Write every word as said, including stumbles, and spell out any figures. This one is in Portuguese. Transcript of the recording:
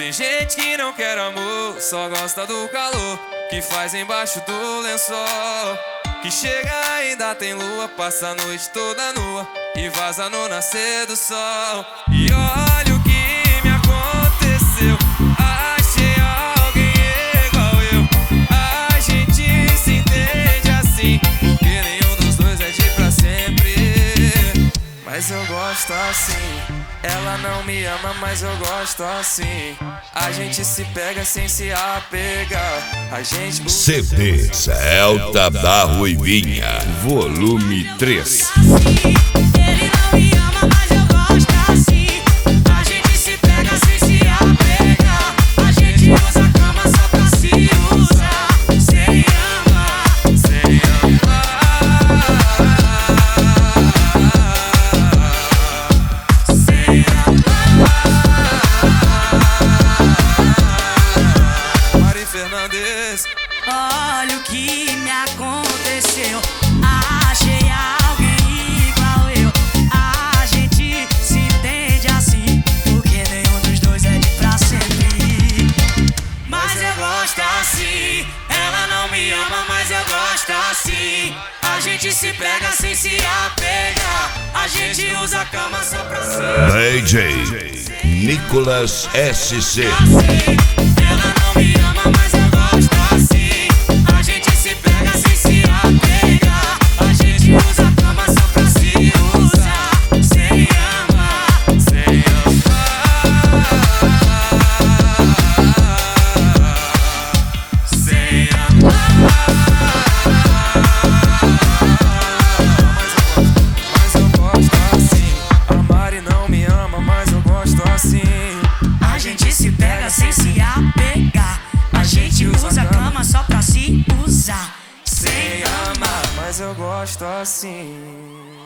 Tem gente que não quer amor, só gosta do calor que faz embaixo do lençol. Que chega ainda tem lua, passa a noite toda nua e vaza no nascer do sol. E olha o que me aconteceu, achei alguém igual eu. A gente se entende assim, porque nenhum dos dois é de pra sempre. Mas eu gosto assim. Ela não me ama, mas eu gosto assim. A gente se pega sem se apegar. A gente C D Celta da Ruivinha, volume três. Ele não me ama, mas eu gosto assim. A gente se pega sem se apegar. A gente usa a cama só pra se usar. Sem amar, sem amar. Sem amar. Mari Fernandes. Olha o que me aconteceu, achei alguém igual eu. A gente se entende assim, porque nenhum dos dois é de pra sempre. Mas eu gosto assim. Ela não me ama, mas eu gosto assim. A gente se pega sem se apegar. A gente usa a cama só pra si. D J Nicolas S C. Ela não me ama, mas eu gosto assim. A gente se pega sem se apegar. A gente usa a cama só pra se usar. Sem amar, Sem amar, sem amar. mas eu gosto assim. A Mari não me ama, mas eu gosto assim. A gente se pega sem se apegar. A gente usa a cama só pra se usar. Sem amar. Mas eu gosto assim.